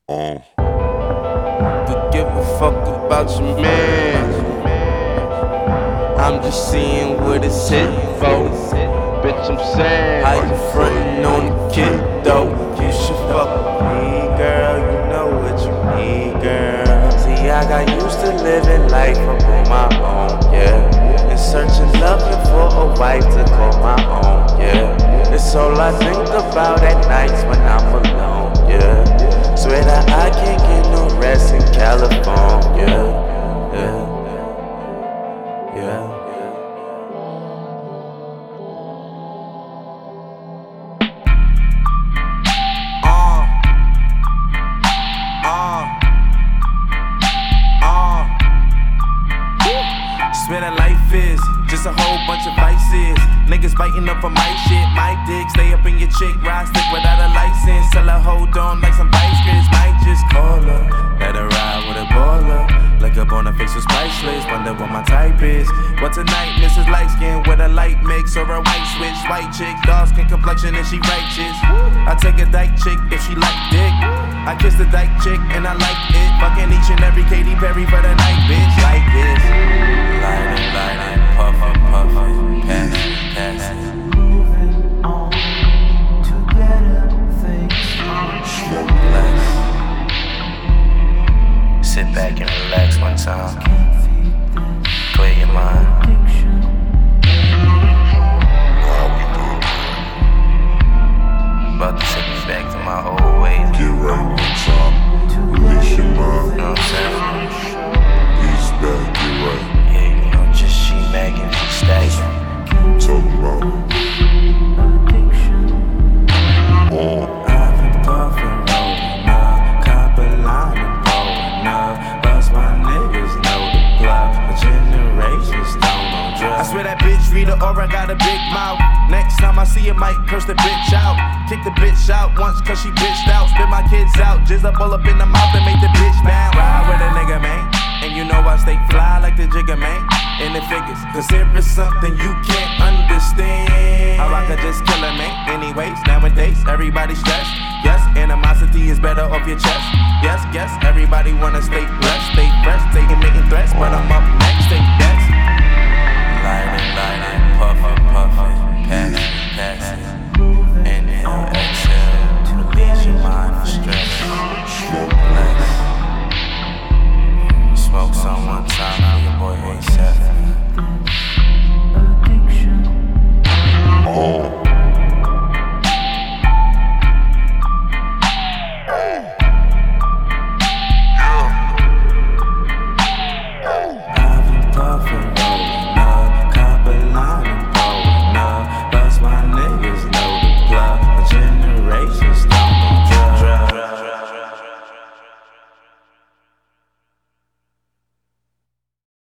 But give a fuck about your man. I'm just seeing what it's hit for. Bitch, I'm saying, how you frontin' on the kid though? You should fuck with me, girl. You know what you need, girl. See, I got used to living life up on my own, yeah. And searching, looking for a wife to call my own, yeah. It's all I think about at nights when I'm alone, yeah. Swear that I can't get no rest in California, yeah. Yeah. Swear that life is just a whole bunch of vices. Niggas biting up on my shit, my dick. Stay up in your chick, ride stick without a license. Tell her hold on like some vice grids. Might just call her, let her ride with a baller. Look up on her face was priceless. Wonder what my type is. What tonight, Mrs. Light Skin with a light mix or a white switch. White chick, dark skin complexion and she righteous. I take a dyke chick if she like dick. I kiss the dyke chick and I like it. Fucking each and every Katy Perry for the night, bitch. Like this. Lightin', puffin', passin'. Moving on to better things. Smoke less. Sit back and relax one time. Clear your mind. About to take me back to my old ways. Get right one time, release your mind. You know what I'm saying? Ease back, get right. Yeah, you know, just she magging, she stacking. Talking about I've been puffin', rollin' up, cop a line and blowin' up. Bust my niggas know the plug, but generations don't know drugs. I swear that bitch read her aura got a big mouth. Next time I see her, might curse the bitch out. Kick the bitch out once cause she bitched out. Spit my kids out, jizz up all up in the mouth and make the bitch bound. Ride with a nigga, man. And you know I stay fly like the Jigga Man in the figures. Cause there is something you can't understand. How I could just kill a man. Anyways, nowadays, everybody stressed. Yes, animosity is better off your chest. Yes, everybody wanna stay blessed. Stay fresh, taking making threats. But I'm up next, take bets. Lightin',